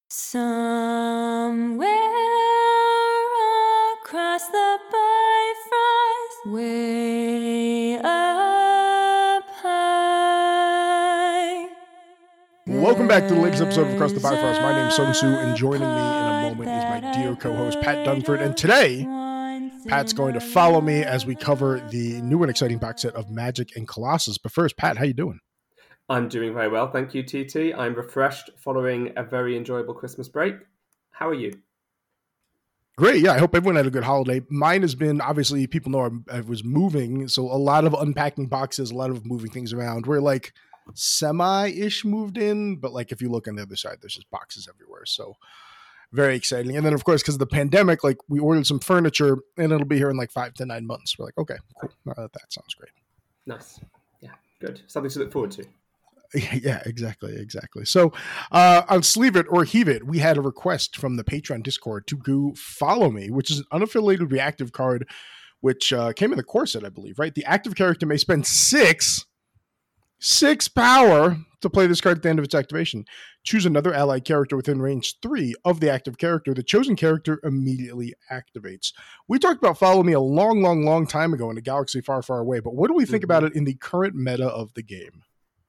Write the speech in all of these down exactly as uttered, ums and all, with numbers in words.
Somewhere across the Bifrost, way up high. Welcome back to the latest episode of Across the Bifrost. My name is Sung Soo, and joining me in a moment is my dear co-host Pat Dunford. And today, Pat's going to follow me as we cover the new and exciting box set of Magic and Colossus. But first, Pat, how you doing? I'm doing very well, thank you, T T. I'm refreshed following a very enjoyable Christmas break. How are you? Great, yeah. I hope everyone had a good holiday. Mine has been, obviously, people know I'm, I was moving, so a lot of unpacking boxes, a lot of moving things around. We're like semi-ish moved in, but like if you look on the other side, there's just boxes everywhere. So very exciting. And then, of course, because of the pandemic, like we ordered some furniture, and it'll be here in like five to nine months. We're like, okay, cool. Uh, that sounds great. Nice. Yeah, good. Something to look forward to. Yeah, exactly, exactly. So uh, on Sleeve It or Heave It, we had a request from the Patreon Discord to go Follow Me, which is an unaffiliated reactive card, which uh, came in the core set, I believe, right? The active character may spend six, six power to play this card at the end of its activation. Choose another allied character within range three of the active character. The chosen character immediately activates. We talked about Follow Me a long, long, long time ago in a galaxy far, far away, but what do we think mm-hmm. about it in the current meta of the game?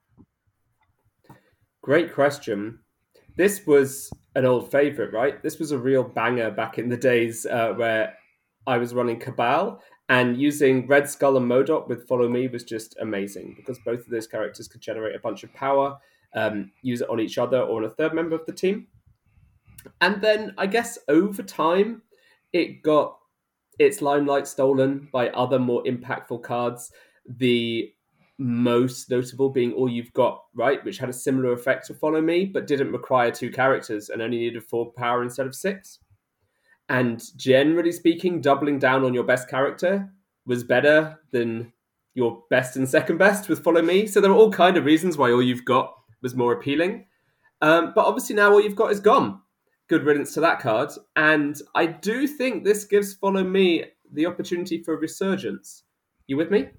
Great question. This was an old favorite, right? This was a real banger back in the days uh, where I was running Cabal, and using Red Skull and Modok with Follow Me was just amazing because both of those characters could generate a bunch of power, um, use it on each other or on a third member of the team. And then I guess over time, it got its limelight stolen by other more impactful cards. The most notable being All You've Got, right, which had a similar effect to Follow Me, but didn't require two characters and only needed four power instead of six. And generally speaking, doubling down on your best character was better than your best and second best with Follow Me. So there are all kind of reasons why All You've Got was more appealing. Um, but obviously now All You've Got is gone. Good riddance to that card. And I do think this gives Follow Me the opportunity for a resurgence. You with me?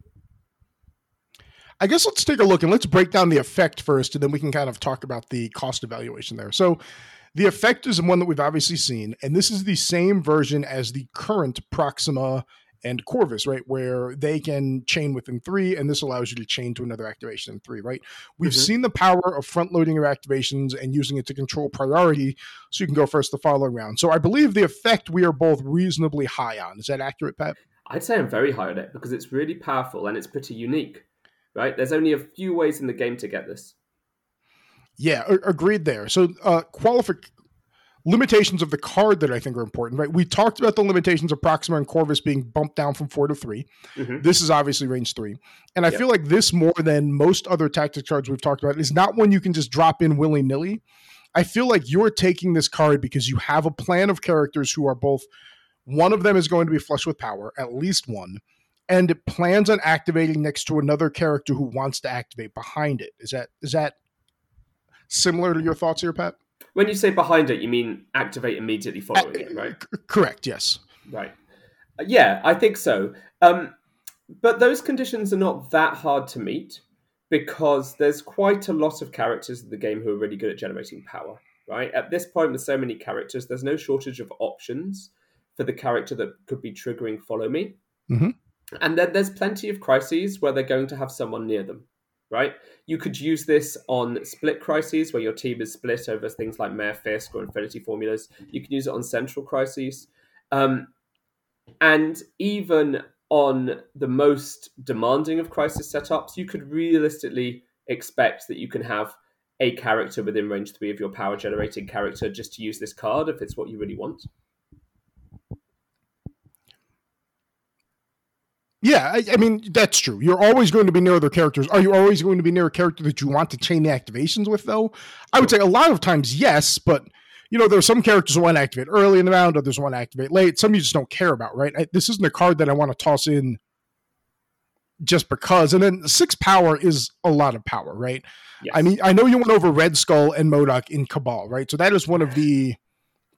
I guess let's take a look and let's break down the effect first, and then we can kind of talk about the cost evaluation there. So the effect is one that we've obviously seen, and this is the same version as the current Proxima and Corvus, right, where they can chain within three, and this allows you to chain to another activation in three, right? We've mm-hmm. seen the power of front-loading your activations and using it to control priority so you can go first the following round. So I believe the effect we are both reasonably high on. Is that accurate, Pat? I'd say I'm very high on it because it's really powerful and it's pretty unique. Right? There's only a few ways in the game to get this. Yeah, agreed there. So uh, qualific limitations of the card that I think are important, right? We talked about the limitations of Proxima and Corvus being bumped down from four to three. Mm-hmm. This is obviously range three. And I yep. feel like this, more than most other tactic cards we've talked about, is not one you can just drop in willy-nilly. I feel like you're taking this card because you have a plan of characters who are both, one of them is going to be flush with power, at least one, and it plans on activating next to another character who wants to activate behind it. Is that is that similar to your thoughts here, Pat? When you say behind it, you mean activate immediately following uh, it, right? C- correct, yes. Right. Uh, yeah, I think so. Um, but those conditions are not that hard to meet because there's quite a lot of characters in the game who are really good at generating power, right? At this point, with so many characters, there's no shortage of options for the character that could be triggering Follow Me. Mm-hmm. And then there's plenty of crises where they're going to have someone near them, right? You could use this on split crises where your team is split over things like Mayor Fisk or Infinity Formulas. You can use it on central crises. Um, and even on the most demanding of crisis setups, you could realistically expect that you can have a character within range three of your power generating character just to use this card if it's what you really want. Yeah, I, I mean, that's true. You're always going to be near other characters. Are you always going to be near a character that you want to chain the activations with, though? I would say a lot of times, yes, but, you know, there are some characters who want to activate early in the round, others want to activate late. Some you just don't care about, right? I, this isn't a card that I want to toss in just because. And then six power is a lot of power, right? Yes. I mean, I know you went over Red Skull and Modok in Cabal, right? So that is one of the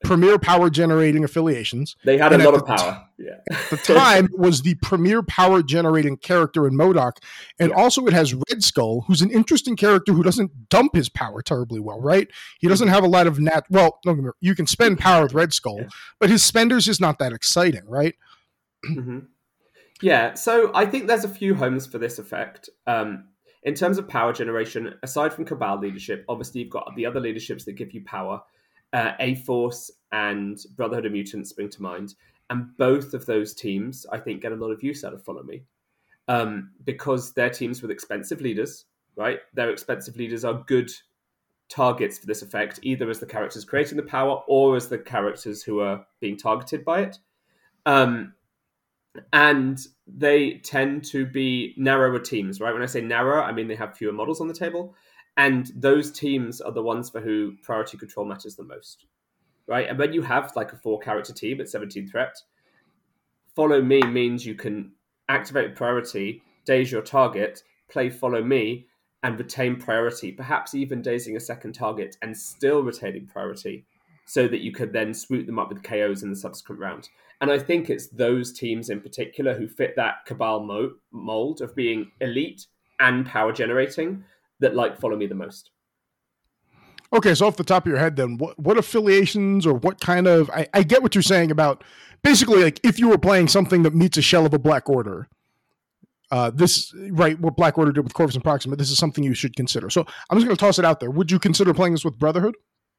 premier power generating affiliations. They had and a lot of the power. T- yeah. At the time, was the premier power generating character in MODOK. And yeah. also it has Red Skull, who's an interesting character who doesn't dump his power terribly well, right? He doesn't have a lot of nat. Well, no, you can spend power with Red Skull, yeah. but his spenders is not that exciting, right? Mm-hmm. Yeah. So I think there's a few homes for this effect. Um, in terms of power generation, aside from Cabal leadership, obviously you've got the other leaderships that give you power. Uh, A-Force and Brotherhood of Mutants spring to mind. And both of those teams, I think, get a lot of use out of Follow Me. Um, because they're teams with expensive leaders, right? Their expensive leaders are good targets for this effect, either as the characters creating the power or as the characters who are being targeted by it. Um, and they tend to be narrower teams, right? When I say narrower, I mean they have fewer models on the table. And those teams are the ones for who priority control matters the most, right? And when you have like a four-character team at seventeen threat, Follow Me means you can activate priority, daze your target, play Follow Me, and retain priority, perhaps even dazing a second target and still retaining priority so that you could then swoop them up with K Os in the subsequent round. And I think it's those teams in particular who fit that Cabal mo- mold of being elite and power generating that like Follow Me the most. Okay, so off the top of your head then, what, what affiliations or what kind of... I, I get what you're saying about... Basically, like, if you were playing something that meets a shell of a Black Order, uh, this, right, what Black Order did with Corvus and Proxima, this is something you should consider. So I'm just going to toss it out there. Would you consider playing this with Brotherhood?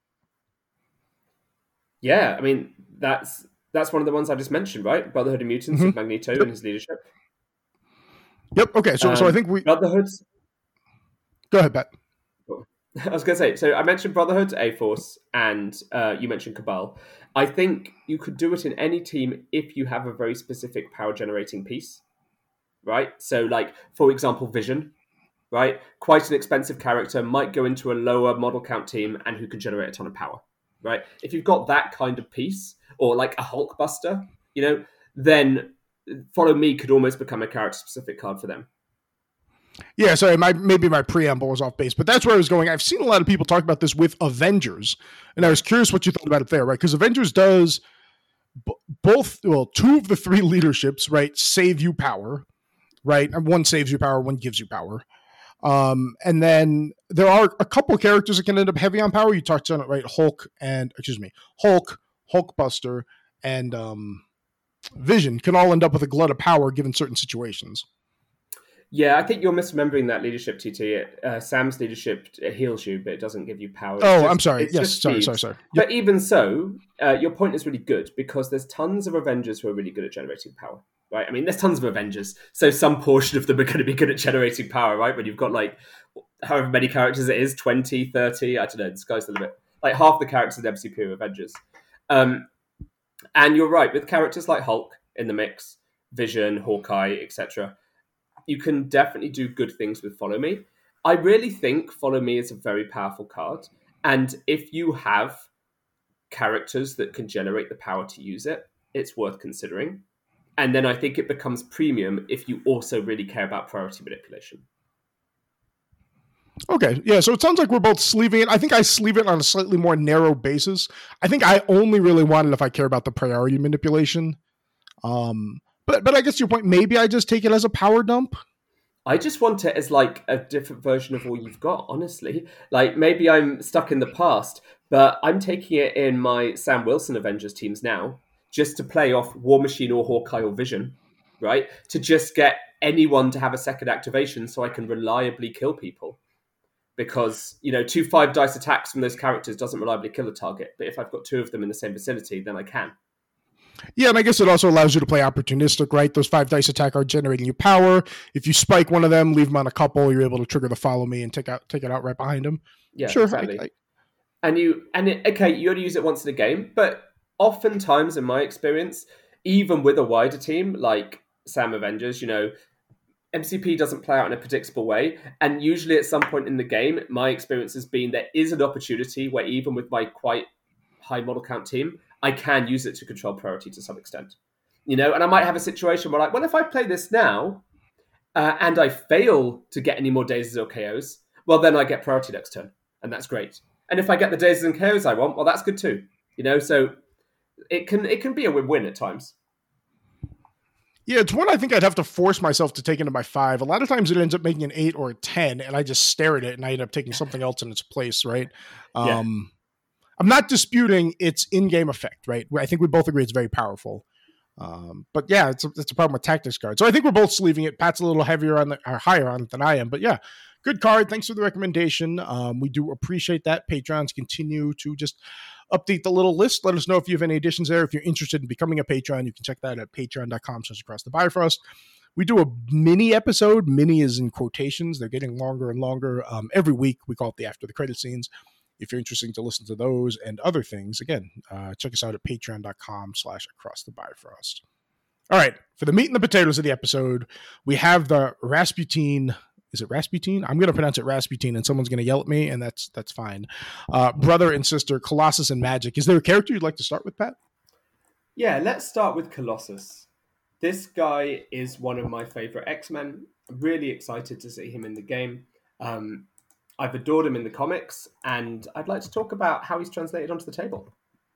Yeah, I mean, that's that's one of the ones I just mentioned, right? Brotherhood of Mutants mm-hmm. with Magneto yep. and his leadership. Yep, okay, so, um, so I think we... Brotherhoods... Go ahead, Pat. I was going to say, so I mentioned Brotherhood, A-Force, and uh, you mentioned Cabal. I think you could do it in any team if you have a very specific power-generating piece, right? So, like, for example, Vision, right? Quite an expensive character, might go into a lower model count team and who can generate a ton of power, right? If you've got that kind of piece, or like a Hulkbuster, you know, then Follow Me could almost become a character-specific card for them. Yeah, sorry, my, maybe my preamble was off base, but that's where I was going. I've seen a lot of people talk about this with Avengers, and I was curious what you thought about it there, right? Because Avengers does b- both, well, two of the three leaderships, right, save you power, right? And one saves you power, one gives you power. Um, and then there are a couple characters that can end up heavy on power. You touched on it, right? Hulk and, excuse me, Hulk, Hulkbuster, and um, Vision can all end up with a glut of power given certain situations. Yeah, I think you're misremembering that leadership, T T. Uh, Sam's leadership heals you, but it doesn't give you power. It's oh, just, I'm sorry. Yes, sorry, sorry, sorry. But yep. even so, uh, your point is really good because there's tons of Avengers who are really good at generating power, right? I mean, there's tons of Avengers, so some portion of them are going to be good at generating power, right? When you've got like however many characters it is, twenty, thirty, I don't know, the sky's the limit. Like half the characters in M C P are Avengers. Um, and you're right, with characters like Hulk in the mix, Vision, Hawkeye, et cetera, you can definitely do good things with Follow Me. I really think Follow Me is a very powerful card. And if you have characters that can generate the power to use it, it's worth considering. And then I think it becomes premium if you also really care about priority manipulation. Okay, yeah, so it sounds like we're both sleeving it. I think I sleeve it on a slightly more narrow basis. I think I only really want it if I care about the priority manipulation. Um... But but I guess your point, maybe I just take it as a power dump? I just want it as like a different version of all you've got, honestly. Like maybe I'm stuck in the past, but I'm taking it in my Sam Wilson Avengers teams now just to play off War Machine or Hawkeye or Vision, right? To just get anyone to have a second activation so I can reliably kill people. Because, you know, two five dice attacks from those characters doesn't reliably kill a target. But if I've got two of them in the same vicinity, then I can. Yeah, and I guess it also allows you to play opportunistic, right? Those five dice attack are generating you power. If you spike one of them, leave them on a couple, you're able to trigger the Follow Me and take out take it out right behind them. Yeah, sure. Exactly. I, I, and you and it, okay, you only use it once in a game, but oftentimes, in my experience, even with a wider team like Sam Avengers, you know, M C P doesn't play out in a predictable way, and usually at some point in the game, my experience has been there is an opportunity where even with my quite high model count team, I can use it to control priority to some extent, you know, and I might have a situation where like, well, if I play this now uh, and I fail to get any more dazes or K Os, well, then I get priority next turn and that's great. And if I get the dazes and K Os I want, well, that's good too, you know, so it can it can be a win-win at times. Yeah, it's one I think I'd have to force myself to take into my five. A lot of times it ends up making an eight or a ten, and I just stare at it and I end up taking something else in its place, right? Yeah. Um, I'm not disputing its in-game effect, right? I think we both agree it's very powerful. Um, but yeah, it's a, it's a problem with tactics cards. So I think we're both sleeving it. Pat's a little heavier on the, or higher on it than I am. But yeah, good card. Thanks for the recommendation. Um, we do appreciate that. Patrons continue to just update the little list. Let us know if you have any additions there. If you're interested in becoming a patron, you can check that at patreon.com slash across the Bifrost. We do a mini episode. Mini is in quotations. They're getting longer and longer. Um, every week we call it the after the credit scenes. If you're interested to listen to those and other things, again, uh, check us out at patreon.com slash across the Bifrost. All right. For the meat and the potatoes of the episode, we have the Rasputin. Is it Rasputin? I'm going to pronounce it Rasputin, and someone's going to yell at me, and that's that's fine. Uh, brother and sister, Colossus and Magic. Is there a character you'd like to start with, Pat? Yeah, let's start with Colossus. This guy is one of my favorite X-Men. I'm really excited to see him in the game. Um, I've adored him in the comics, and I'd like to talk about how he's translated onto the table.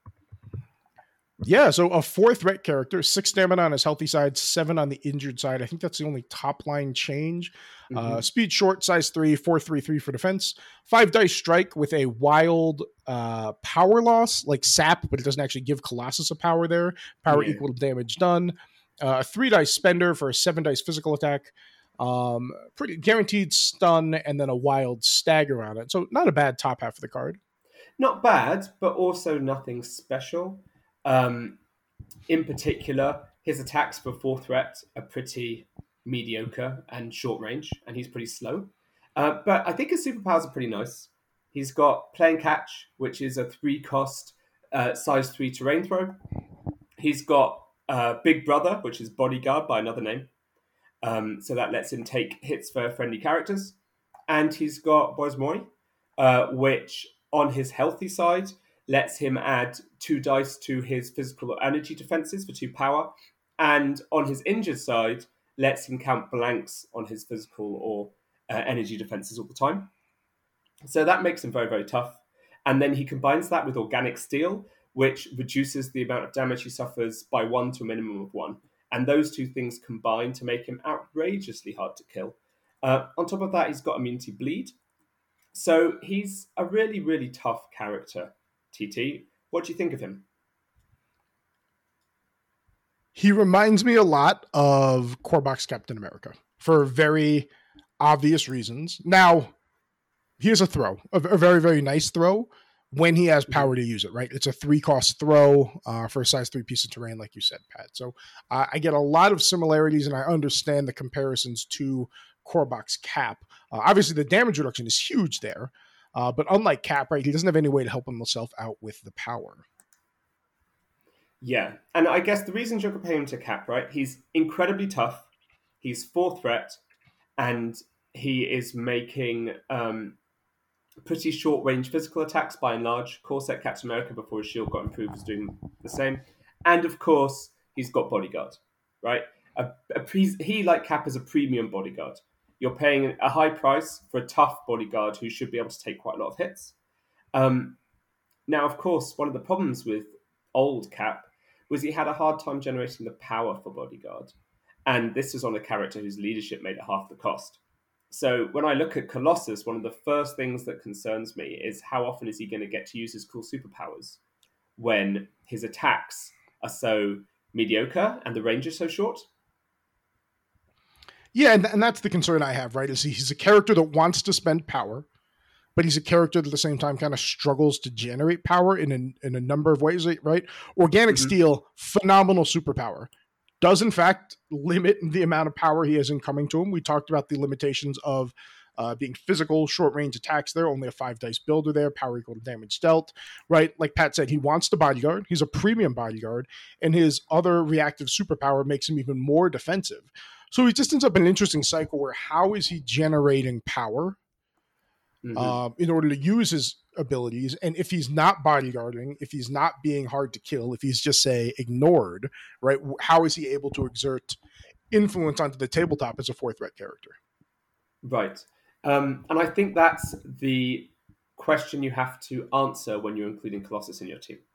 Yeah, so a four threat character, six stamina on his healthy side, seven on the injured side. I think that's the only top line change. Mm-hmm. Uh, speed short, size three, four, three, three for defense. Five dice strike with a wild uh, power loss, like sap, but it doesn't actually give Colossus a power there. Power yeah. equal to damage done. Uh, a three dice spender for a seven dice physical attack. Um, pretty guaranteed stun, and then a wild stagger on it. So not a bad top half of the card. Not bad, but also nothing special. Um, in particular, his attacks for four threat are pretty mediocre and short range, and he's pretty slow. Uh, but I think his superpowers are pretty nice. He's got Playing Catch, which is a three cost uh, size three terrain throw. He's got uh, Big Brother, which is Bodyguard by another name. Um, so that lets him take hits for friendly characters. And he's got Boris Mori, uh, which on his healthy side lets him add two dice to his physical or energy defenses for two power. And on his injured side, lets him count blanks on his physical or uh, energy defenses all the time. So that makes him very, very tough. And then he combines that with Organic Steel, which reduces the amount of damage he suffers by one to a minimum of one. And those two things combine to make him outrageously hard to kill. Uh, on top of that, he's got Immunity Bleed. So he's a really, really tough character. T T, what do you think of him? He reminds me a lot of Corbox Captain America for very obvious reasons. Now, here's a throw, a, a very, very nice throw when he has power to use it, right? It's a three-cost throw uh, for a size three piece of terrain, like you said, Pat. So uh, I get a lot of similarities, and I understand the comparisons to Corbox Cap. Uh, obviously, the damage reduction is huge there. Uh, but unlike Cap, right, he doesn't have any way to help himself out with the power. Yeah, and I guess the reason you're comparing him to Cap, right, he's incredibly tough, he's four threat, and he is making um, pretty short-range physical attacks by and large. Corset Captain America, before his shield got improved, was doing the same. And of course, he's got Bodyguard, right? A, a pre- he, like Cap, is a premium Bodyguard. You're paying a high price for a tough bodyguard who should be able to take quite a lot of hits. Um, now, of course, one of the problems with old Cap was he had a hard time generating the power for bodyguard. And this was on a character whose leadership made it half the cost. So when I look at Colossus, one of the first things that concerns me is how often is he going to get to use his cool superpowers when his attacks are so mediocre and the range is so short? Yeah, and, and that's the concern I have, right? Is he, he's a character that wants to spend power, but he's a character that at the same time kind of struggles to generate power in a, in a number of ways, right? Organic mm-hmm. Steel, phenomenal superpower. Does, in fact, limit the amount of power he has incoming to him. We talked about the limitations of uh, being physical, short-range attacks there, only a five-dice builder there, power equal to damage dealt, right? Like Pat said, he wants the bodyguard. He's a premium bodyguard, and his other reactive superpower makes him even more defensive. So he just ends up in an interesting cycle where how is he generating power mm-hmm. uh, in order to use his abilities? And if he's not bodyguarding, if he's not being hard to kill, if he's just, say, ignored, right, how is he able to exert influence onto the tabletop as a four-threat character? Right. Um, and I think that's the question you have to answer when you're including Colossus in your team.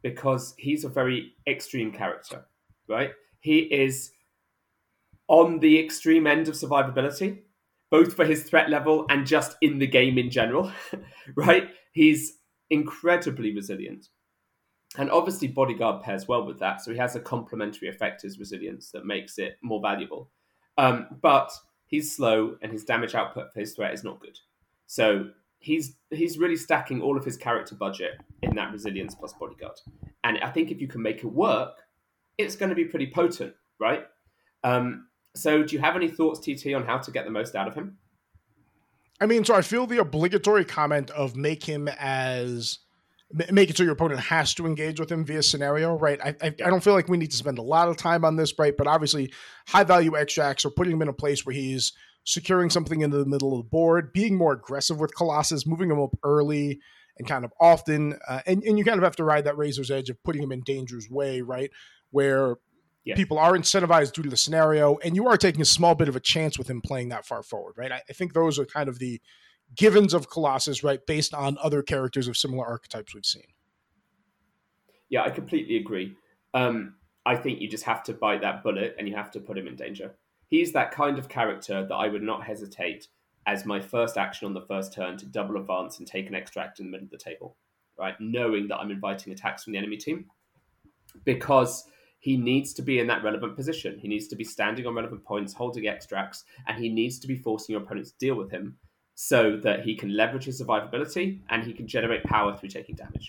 because he's a very extreme character, right? He is on the extreme end of survivability, both for his threat level and just in the game in general, right? He's incredibly resilient. And obviously Bodyguard pairs well with that, so he has a complementary effect to his resilience that makes it more valuable. Um, but he's slow, and his damage output for his threat is not good. So he's he's really stacking all of his character budget in that resilience plus Bodyguard. And I think if you can make it work, it's going to be pretty potent, right? Um, so do you have any thoughts, T T, on how to get the most out of him? I mean, so I feel the obligatory comment of make him as... make it so your opponent has to engage with him via scenario, right? I, I I don't feel like we need to spend a lot of time on this, right? But obviously, high value extracts or putting him in a place where he's securing something into the middle of the board, being more aggressive with Colossus, moving him up early and kind of often. Uh, and, and you kind of have to ride that razor's edge of putting him in danger's way, right? Where yeah. people are incentivized due to the scenario, and you are taking a small bit of a chance with him playing that far forward, right? I, I think those are kind of the givens of Colossus, right, based on other characters of similar archetypes we've seen. Yeah, I completely agree. Um, I think you just have to bite that bullet and you have to put him in danger. He's that kind of character that I would not hesitate as my first action on the first turn to double advance and take an extract in the middle of the table, right? Knowing that I'm inviting attacks from the enemy team, because he needs to be in that relevant position. He needs to be standing on relevant points, holding extracts, and he needs to be forcing your opponents to deal with him, so that he can leverage his survivability and he can generate power through taking damage.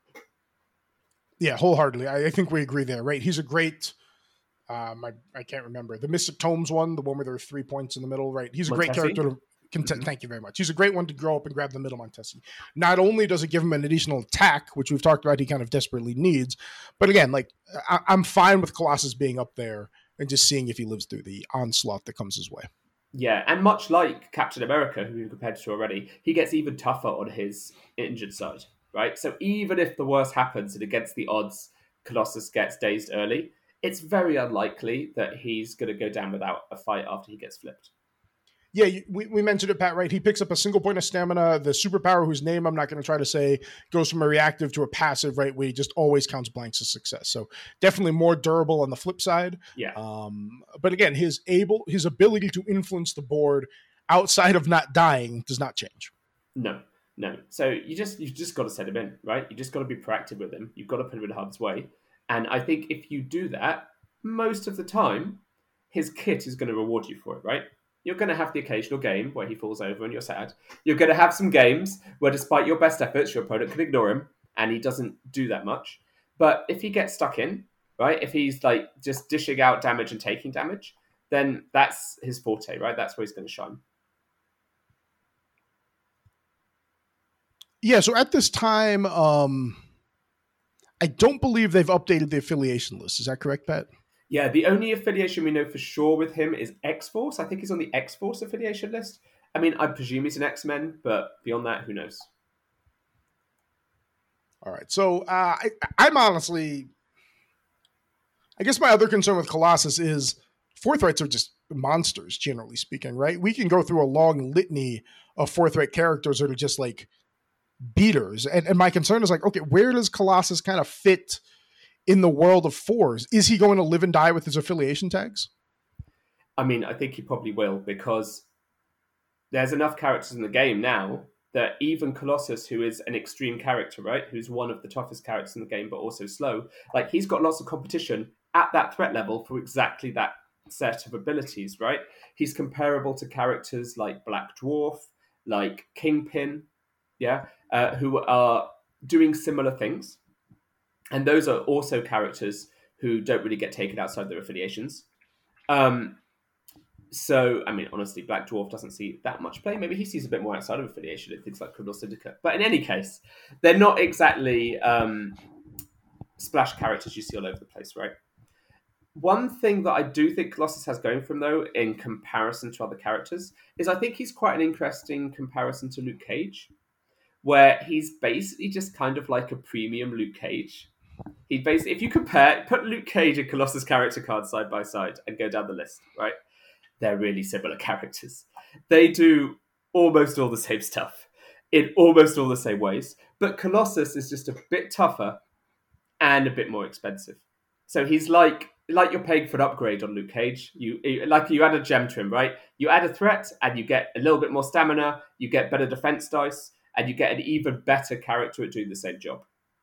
Yeah, wholeheartedly. I, I think we agree there, right? He's a great, um, I, I can't remember, the Mystic Tomes one, the one where there are three points in the middle, right? He's a Montesi? great character to contend. Mm-hmm. Thank you very much. He's a great one to grow up and grab the middle Montesi. Not only does it give him an additional attack, which we've talked about he kind of desperately needs, but again, like I, I'm fine with Colossus being up there and just seeing if he lives through the onslaught that comes his way. Yeah, and much like Captain America, who we compared to already, he gets even tougher on his injured side, right? So even if the worst happens and against the odds, Colossus gets dazed early, it's very unlikely that he's going to go down without a fight after he gets flipped. Yeah, we, we mentioned it, Pat, right? He picks up a single point of stamina. The superpower, whose name I'm not going to try to say, goes from a reactive to a passive, right? Where he just always counts blanks as success. So definitely more durable on the flip side. Yeah. Um, but again, his able, his ability to influence the board outside of not dying does not change. No, no. So you just you just got to set him in, right? You just got to be proactive with him. You've got to put him in harm's way. And I think if you do that, most of the time, his kit is going to reward you for it, right? You're going to have the occasional game where he falls over and you're sad. You're going to have some games where, despite your best efforts, your opponent can ignore him and he doesn't do that much. But if he gets stuck in, right, if he's like just dishing out damage and taking damage, then that's his forte, right? That's where he's going to shine. Yeah, so at this time, um, I don't believe they've updated the affiliation list. Is that correct, Pat? Yeah, the only affiliation we know for sure with him is X-Force. I think he's on the X-Force affiliation list. I mean, I presume he's an X-Men, but beyond that, who knows? All right. So uh, I, I'm honestly, I guess my other concern with Colossus is Forthrights are just monsters, generally speaking, right? We can go through a long litany of Forthright characters that are just like beaters. And, and my concern is like, okay, where does Colossus kind of fit in the world of fours? Is he going to live and die with his affiliation tags? I mean, I think he probably will, because there's enough characters in the game now that even Colossus, who is an extreme character, right, who's one of the toughest characters in the game, but also slow, like he's got lots of competition at that threat level for exactly that set of abilities, right? He's comparable to characters like Black Dwarf, like Kingpin, yeah, uh, who are doing similar things. And those are also characters who don't really get taken outside their affiliations. Um, so, I mean, honestly, Black Dwarf doesn't see that much play. Maybe he sees a bit more outside of affiliation in things like Criminal Syndicate. But in any case, they're not exactly um, splash characters you see all over the place, right? One thing that I do think Colossus has going for him, though, in comparison to other characters, is I think he's quite an interesting comparison to Luke Cage, where he's basically just kind of like a premium Luke Cage. He basically, if you compare, put Luke Cage and Colossus character cards side by side and go down the list, right? They're really similar characters. They do almost all the same stuff in almost all the same ways. But Colossus is just a bit tougher and a bit more expensive. So he's like like you're paying for an upgrade on Luke Cage. You like you add a gem to him, right? You add a threat, and you get a little bit more stamina. You get better defense dice, and you get an even better character at doing the same job.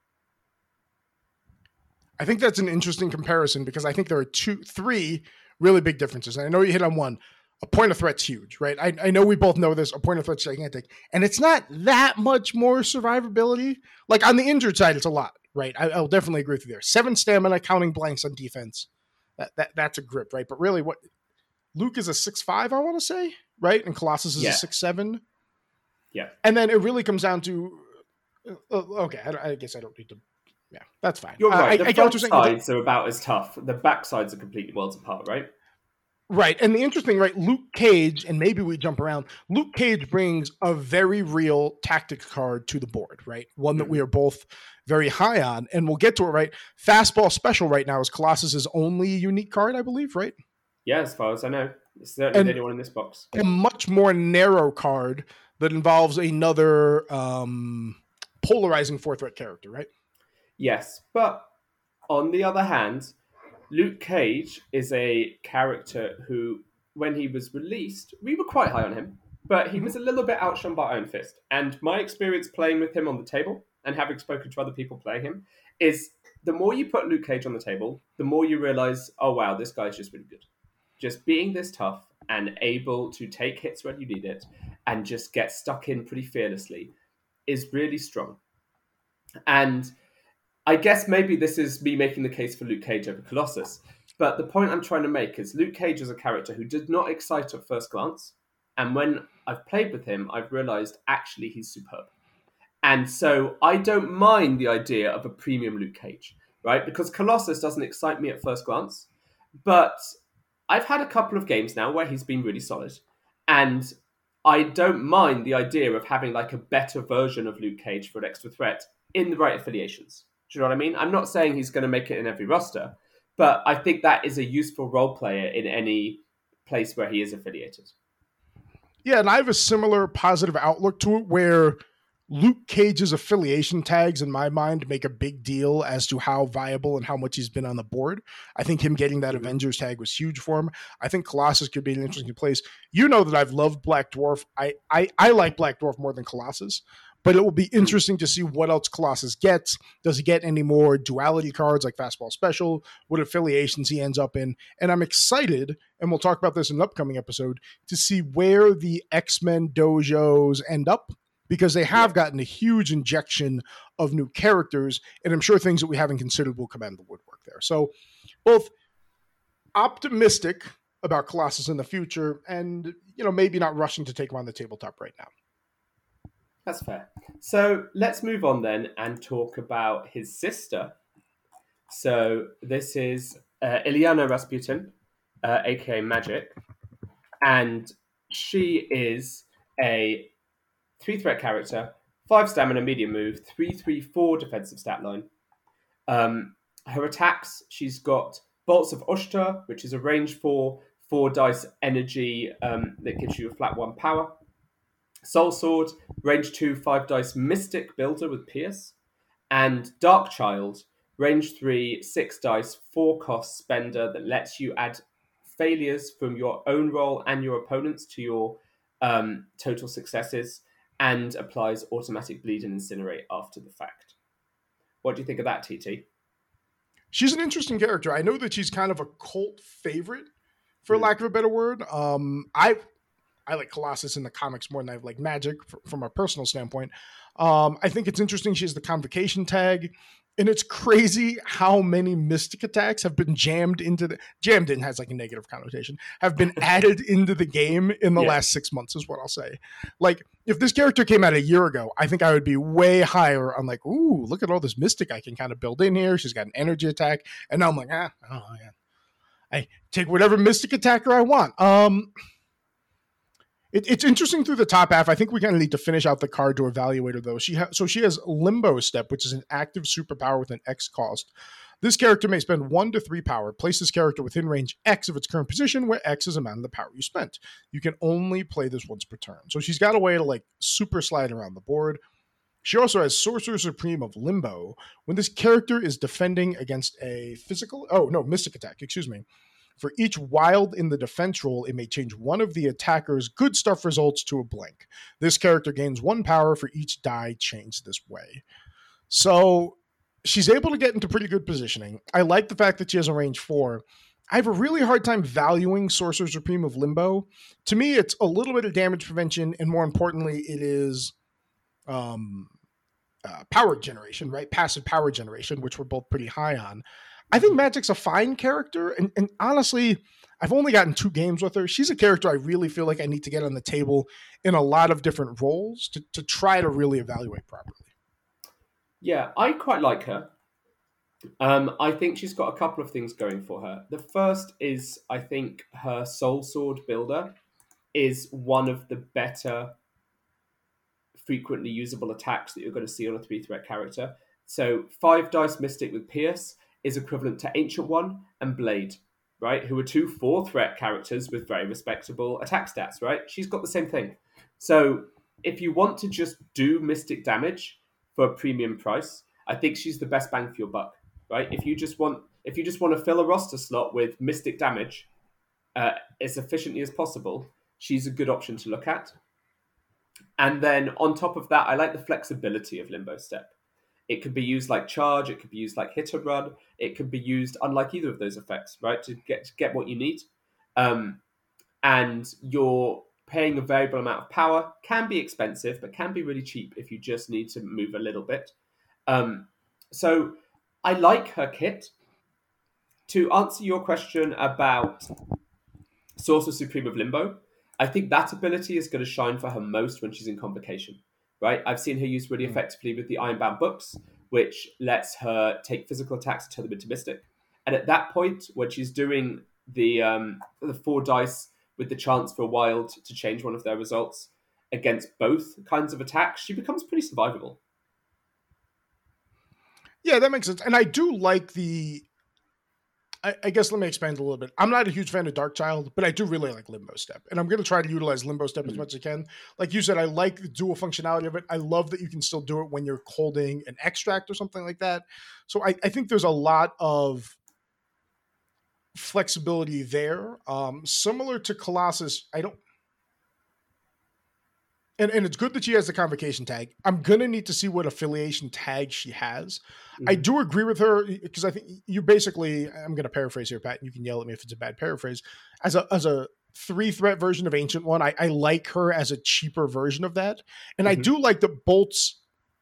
I think that's an interesting comparison because I think there are two, three really big differences. And I know you hit on one. A point of threat's huge, right? I, I know we both know this. A point of threat's gigantic. And it's not that much more survivability. Like on the injured side, it's a lot, right? I, I'll definitely agree with you there. Seven stamina, counting blanks on defense. That, that That's a grip, right? But really, what Luke is a six five, I want to say, right? And Colossus is yeah. a six seven. Yeah. And then it really comes down to, uh, okay, I, I guess I don't need to, yeah, that's fine. You're right. Uh, the I, front I sides are about as tough. The back sides are completely worlds apart, right? Right. And the interesting, right, Luke Cage, and maybe we jump around, Luke Cage brings a very real tactics card to the board, right? One that we are both very high on, and we'll get to it, right? Fastball Special right now is Colossus's only unique card, I believe, right? Yeah, as far as I know. It's certainly and the only one in this box. A much more narrow card that involves another um, polarizing four-threat character, right? Yes, but on the other hand, Luke Cage is a character who, when he was released, we were quite high on him, but he was a little bit outshone by Iron Fist. And my experience playing with him on the table, and having spoken to other people playing him, is the more you put Luke Cage on the table, the more you realize, oh wow, this guy's just really good. Just being this tough and able to take hits when you need it, and just get stuck in pretty fearlessly, is really strong. And I guess maybe this is me making the case for Luke Cage over Colossus, but the point I'm trying to make is Luke Cage is a character who did not excite at first glance, and when I've played with him, I've realized actually he's superb. And so I don't mind the idea of a premium Luke Cage, right? Because Colossus doesn't excite me at first glance, but I've had a couple of games now where he's been really solid, and I don't mind the idea of having like a better version of Luke Cage for an extra threat in the right affiliations. Do you know what I mean? I'm not saying he's going to make it in every roster, but I think that is a useful role player in any place where he is affiliated. Yeah, and I have a similar positive outlook to it where Luke Cage's affiliation tags, in my mind, make a big deal as to how viable and how much he's been on the board. I think him getting that mm-hmm. Avengers tag was huge for him. I think Colossus could be an interesting place. You know that I've loved Black Dwarf. I, I, I like Black Dwarf more than Colossus. But it will be interesting to see what else Colossus gets. Does he get any more duality cards like Fastball Special? What affiliations he ends up in? And I'm excited, and we'll talk about this in an upcoming episode, to see where the X-Men dojos end up, because they have gotten a huge injection of new characters, and I'm sure things that we haven't considered will come out of the woodwork there. So both optimistic about Colossus in the future and, you know, maybe not rushing to take him on the tabletop right now. That's fair. So let's move on then and talk about his sister. So this is uh, Illyana Rasputin, uh, aka Magic, and she is a three-threat character, five stamina, medium move, three three four defensive stat line. Um, her attacks, she's got Bolts of Ushtar, which is a range four, four dice energy um, that gives you a flat one power. Soul Sword, range two, five dice Mystic Builder with Pierce. And Dark Child, range three, six dice, four cost spender that lets you add failures from your own roll and your opponent's to your um, total successes, and applies automatic bleed and incinerate after the fact. What do you think of that, T T? She's an interesting character. I know that she's kind of a cult favorite, for mm. lack of a better word. Um, I I like Colossus in the comics more than I like Magic for, from a personal standpoint. Um, I think it's interesting she has the Convocation tag, and it's crazy how many Mystic attacks have been jammed into the jammed in has like a negative connotation have been added into the game in the yeah. last six months is what I'll say. Like if this character came out a year ago, I think I would be way higher on like, ooh, look at all this Mystic I can kind of build in here. She's got an energy attack, and now I'm like, ah, oh yeah, I take whatever Mystic attacker I want. Um. It, it's interesting through the top half. I think we kind of need to finish out the card to evaluate her, though. She ha- So she has Limbo Step, which is an active superpower with an X cost. This character may spend one to three power. Place this character within range X of its current position, where X is the amount of the power you spent. You can only play this once per turn. So she's got a way to like super slide around the board. She also has Sorcerer Supreme of Limbo. When this character is defending against a physical, oh no, mystic attack, excuse me. For each wild in the defense roll, it may change one of the attacker's good stuff results to a blank. This character gains one power for each die changed this way. So she's able to get into pretty good positioning. I like the fact that she has a range four. I have a really hard time valuing Sorcerer Supreme of Limbo. To me, it's a little bit of damage prevention, and more importantly, it is um, uh, power generation, right? Passive power generation, which we're both pretty high on. I think Magic's a fine character, and, and honestly, I've only gotten two games with her. She's a character I really feel like I need to get on the table in a lot of different roles to, to try to really evaluate properly. Yeah, I quite like her. Um, I think she's got a couple of things going for her. The first is, I think her Soul Sword builder is one of the better frequently usable attacks that you're going to see on a three-threat character. So five dice Mystic with Pierce is equivalent to Ancient One and Blade, right? Who are two four-threat characters with very respectable attack stats, right? She's got the same thing. So if you want to just do Mystic damage for a premium price, I think she's the best bang for your buck, right? If you just want, if you just want to fill a roster slot with Mystic damage uh, as efficiently as possible, she's a good option to look at. And then on top of that, I like the flexibility of Limbo Step. It could be used like charge, it could be used like hit and run, it could be used unlike either of those effects, right? To get to get what you need. Um, and you're paying a variable amount of power, can be expensive, but can be really cheap if you just need to move a little bit. Um, so I like her kit. To answer your question about Sorcerer Supreme of Limbo, I think that ability is going to shine for her most when she's in Convocation. Right, I've seen her used really effectively with the Ironbound books, which lets her take physical attacks and turn them into Mystic. And at that point, when she's doing the um, the four dice with the chance for a wild to change one of their results against both kinds of attacks, she becomes pretty survivable. Yeah, that makes sense. And I do like the... I, I guess let me expand a little bit. I'm not a huge fan of Darkchild, but I do really like Limbo Step. And I'm going to try to utilize Limbo Step mm-hmm. as much as I can. Like you said, I like the dual functionality of it. I love that you can still do it when you're holding an extract or something like that. So I, I think there's a lot of flexibility there. Um, similar to Colossus, I don't... And, and it's good that she has the Convocation tag. I'm going to need to see what affiliation tag she has. Mm-hmm. I do agree with her because I think you basically, I'm going to paraphrase here, Pat, and you can yell at me if it's a bad paraphrase. As a as a three-threat version of Ancient One, I, I like her as a cheaper version of that. And mm-hmm. I do like that Bolts,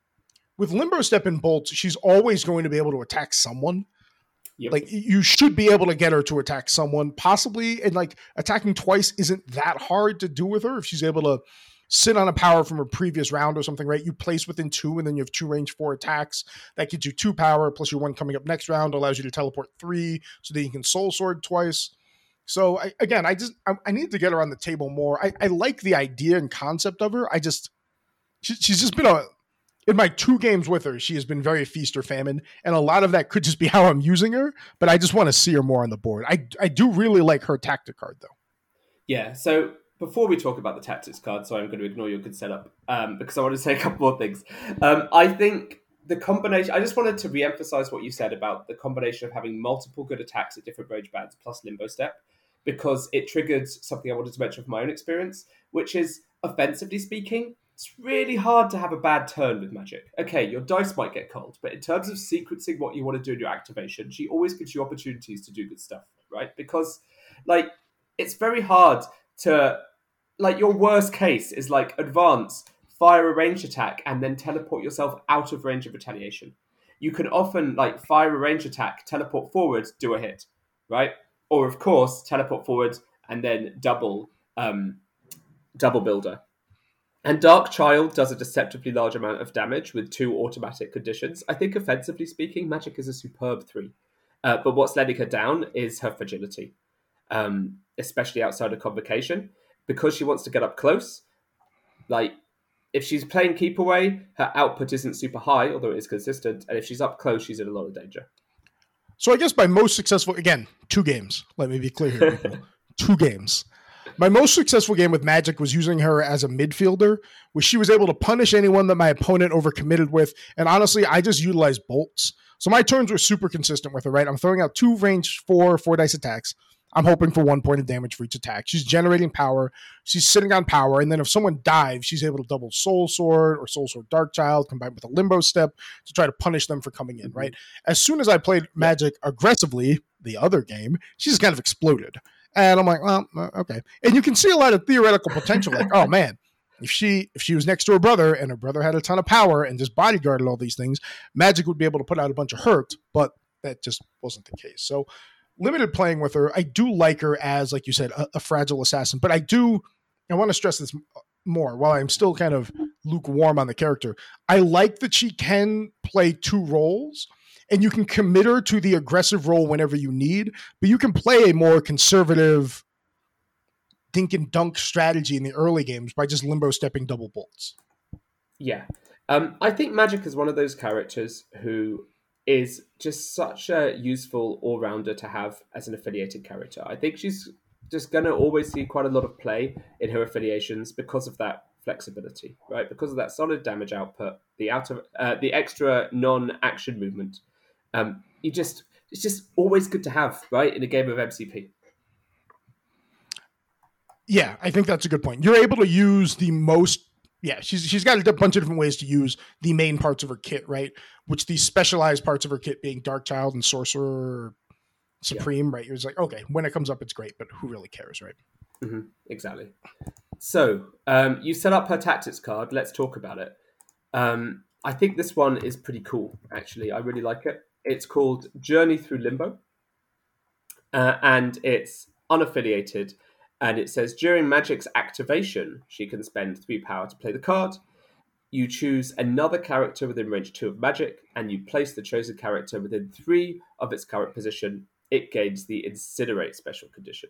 with Limbo Step and Bolts, she's always going to be able to attack someone. Yep. Like, you should be able to get her to attack someone, possibly. And, like, attacking twice isn't that hard to do with her if she's able to sit on a power from a previous round or something, right? You place within two, and then you have two range four attacks. That gives you two power, plus your one coming up next round allows you to teleport three, so that you can Soul Sword twice. So, I, again, I just I, I need to get her on the table more. I, I like the idea and concept of her. I just, she, she's just been a, in my two games with her, she has been very feast or famine, and a lot of that could just be how I'm using her, but I just want to see her more on the board. I, I do really like her tactic card, though. Yeah, so before we talk about the tactics card, so I'm going to ignore your good setup um, because I want to say a couple more things. Um, I think the combination, I just wanted to re-emphasize what you said about the combination of having multiple good attacks at different range bands plus Limbo Step, because it triggered something I wanted to mention from my own experience, which is, offensively speaking, it's really hard to have a bad turn with Magic. Okay, your dice might get cold, but in terms of sequencing what you want to do in your activation, she always gives you opportunities to do good stuff, right? Because, like, it's very hard to... Like, your worst case is, like, advance, fire a ranged attack, and then teleport yourself out of range of retaliation. You can often, like, fire a ranged attack, teleport forward, do a hit, right? Or, of course, teleport forward and then double um, double builder. And Darkchild does a deceptively large amount of damage with two automatic conditions. I think, offensively speaking, Magic is a superb three. Uh, but what's letting her down is her fragility, um, especially outside of Convocation. Because she wants to get up close, like, if she's playing keep away, her output isn't super high, although it is consistent. And if she's up close, she's in a lot of danger. So I guess by most successful, again, two games. Let me be clear here, people. two games. My most successful game with Magic was using her as a midfielder, where she was able to punish anyone that my opponent overcommitted with. And honestly, I just utilized bolts. So my turns were super consistent with her, right? I'm throwing out two range four, four dice attacks. I'm hoping for one point of damage for each attack. She's generating power. She's sitting on power. And then if someone dives, she's able to double Soul Sword or Soul Sword Darkchild combined with a Limbo Step to try to punish them for coming in, right? As soon as I played Magic aggressively, the other game, she just kind of exploded. And I'm like, well, okay. And you can see a lot of theoretical potential. Like, oh, man, if she if she was next to her brother and her brother had a ton of power and just bodyguarded all these things, Magic would be able to put out a bunch of hurt. But that just wasn't the case. So limited playing with her. I do like her as, like you said, a, a fragile assassin. But I do, I want to stress this more while I'm still kind of lukewarm on the character. I like that she can play two roles. And you can commit her to the aggressive role whenever you need, but you can play a more conservative dink and dunk strategy in the early games by just limbo stepping double bolts. Yeah. Um, I think Magic is one of those characters who is just such a useful all-rounder to have as an affiliated character. I think she's just going to always see quite a lot of play in her affiliations because of that flexibility, right? Because of that solid damage output, the out of uh, the extra non-action movement. Um, you just it's just always good to have, right, in a game of M C P. Yeah, I think that's a good point. You're able to use the most. Yeah, she's she's got a bunch of different ways to use the main parts of her kit, right? Which these specialized parts of her kit being Darkchild and Sorcerer Supreme, yeah. Right? You're just like, okay, when it comes up, it's great, but who really cares, right? Mm-hmm, exactly. So um, you set up her tactics card. Let's talk about it. Um, I think this one is pretty cool, actually. I really like it. It's called Journey Through Limbo, uh, and it's unaffiliated. And it says, during Magic's activation, she can spend three power to play the card. You choose another character within range two of Magic, and you place the chosen character within three of its current position. It gains the Incinerate special condition.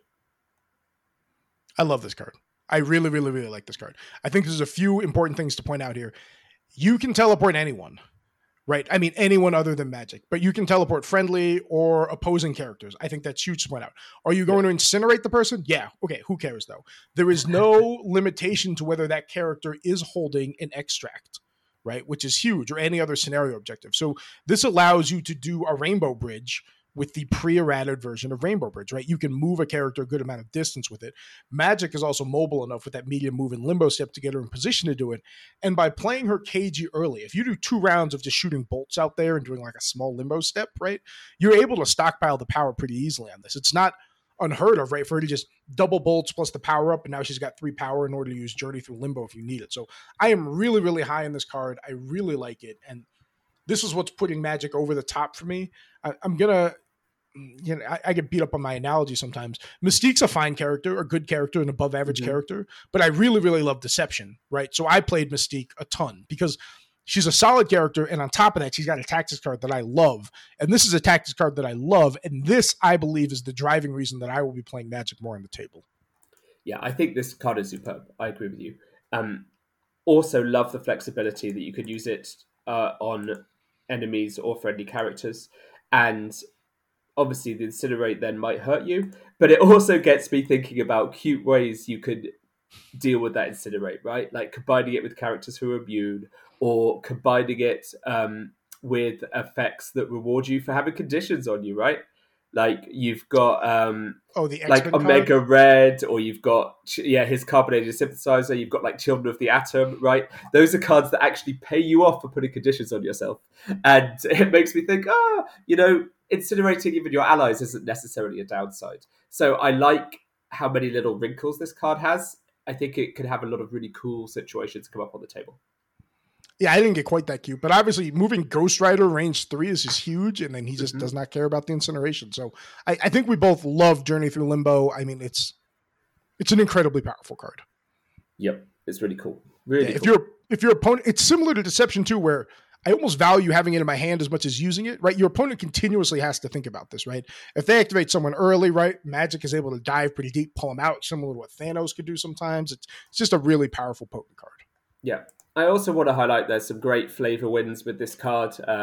I love this card. I really, really, really like this card. I think there's a few important things to point out here. You can teleport anyone. Right. I mean, anyone other than Magic, but you can teleport friendly or opposing characters. I think that's huge to point out. Are you going yeah. to incinerate the person? Yeah. Okay. Who cares though? There is no limitation to whether that character is holding an extract, right? Which is huge, or any other scenario objective. So this allows you to do a Rainbow Bridge with the pre-errated version of Rainbow Bridge, right? You can move a character a good amount of distance with it. Magic is also mobile enough with that medium move and limbo step to get her in position to do it. And by playing her cagey early, if you do two rounds of just shooting bolts out there and doing like a small limbo step, right, you're able to stockpile the power pretty easily on this. It's not unheard of, right, for her to just double bolts plus the power up, and now she's got three power in order to use Journey Through Limbo if you need it. So I am really, really high on this card. I really like it. And this is what's putting Magic over the top for me. I, I'm going to, you know, I, I get beat up on my analogy sometimes. Mystique's a fine character, a good character, an above average mm-hmm. character, but I really, really love Deception, right? So I played Mystique a ton because she's a solid character, and on top of that, she's got a tactics card that I love, and this is a tactics card that I love, and this, I believe, is the driving reason that I will be playing Magic more on the table. Yeah, I think this card is superb. I agree with you. Um, also love the flexibility that you could use it uh, on enemies or friendly characters, and obviously the Incinerate then might hurt you, but it also gets me thinking about cute ways you could deal with that Incinerate, right? Like combining it with characters who are immune, or combining it um, with effects that reward you for having conditions on you, right? Like you've got um, oh, the like X-Men Omega card? Red, or you've got yeah his carbonated synthesizer. You've got like Children of the Atom, right? Those are cards that actually pay you off for putting conditions on yourself, and it makes me think, ah, oh, you know, incinerating even your allies isn't necessarily a downside. So I like how many little wrinkles this card has. I think it could have a lot of really cool situations come up on the table. Yeah, I didn't get quite that cute, but obviously moving Ghost Rider range three is just huge, and then he just mm-hmm. does not care about the incineration. So I, I think we both love Journey Through Limbo. I mean, it's it's an incredibly powerful card. Yep, it's really cool. Really, yeah, cool. if your if your opponent, it's similar to Deception too, where I almost value having it in my hand as much as using it. Right, your opponent continuously has to think about this. Right, if they activate someone early, right, Magic is able to dive pretty deep, pull them out, similar to what Thanos could do sometimes. It's it's just a really powerful, potent card. Yeah. I also want to highlight there's some great flavor wins with this card. Uh,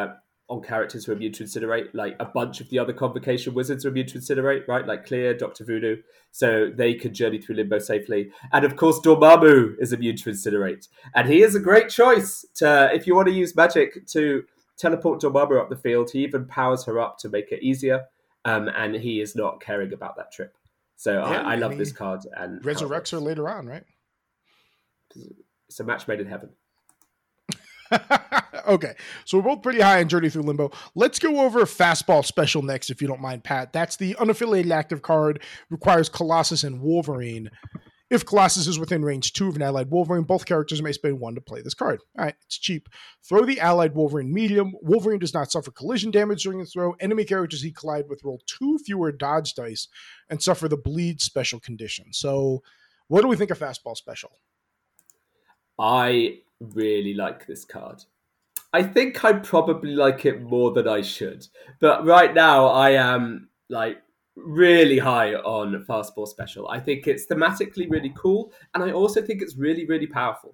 on characters who are immune to Incinerate. Like a bunch of the other Convocation wizards are immune to Incinerate, right? Like Clear, Doctor Voodoo. So they could journey through Limbo safely. And of course, Dormammu is immune to Incinerate. And he is a great choice to, if you want to use magic to teleport Dormammu up the field. He even powers her up to make it easier. Um, and he is not caring about that trip. So yeah, I, I love this card. And resurrects her later on, right? It's a match made in heaven. Okay, so we're both pretty high on Journey Through Limbo. Let's go over Fastball Special next, if you don't mind, Pat. That's the unaffiliated active card. Requires Colossus and Wolverine. If Colossus is within range two of an allied Wolverine, both characters may spend one to play this card. All right, it's cheap. Throw the allied Wolverine medium. Wolverine does not suffer collision damage during the throw. Enemy characters he collide with roll two fewer dodge dice and suffer the bleed special condition. So what do we think of Fastball Special? I really like this card. I think I probably like it more than I should. But right now I am like really high on Fastball Special. I think it's thematically really cool. And I also think it's really, really powerful.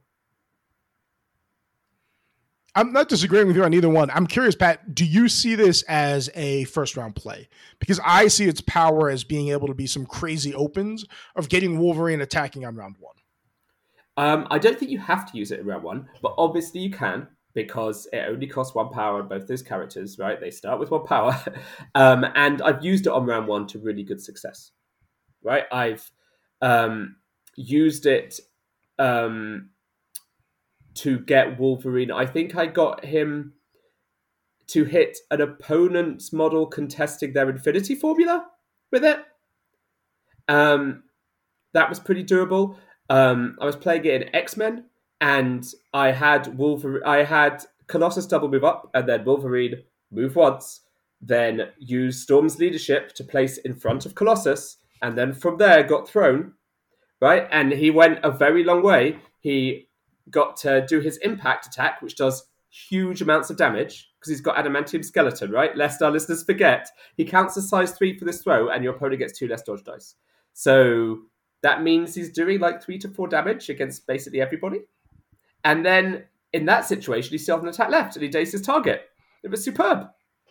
I'm not disagreeing with you on either one. I'm curious, Pat, do you see this as a first round play? Because I see its power as being able to be some crazy opens of getting Wolverine attacking on round one. Um, I don't think you have to use it in round one, but obviously you can, because it only costs one power on both those characters, right? They start with one power. um, and I've used it on round one to really good success, right? I've um, used it um, to get Wolverine. I think I got him to hit an opponent's model contesting their Infinity Formula with it. Um, that was pretty durable. Um, I was playing it in X-Men, and I had Wolverine. I had Colossus double move up, and then Wolverine move once, then use Storm's leadership to place in front of Colossus, and then from there got thrown, right? And he went a very long way. He got to do his impact attack, which does huge amounts of damage because he's got adamantium skeleton, right? Lest our listeners forget, he counts as size three for this throw, and your opponent gets two less dodge dice. So that means he's doing like three to four damage against basically everybody. And then in that situation, he still has an attack left and he dazes his target. It was superb.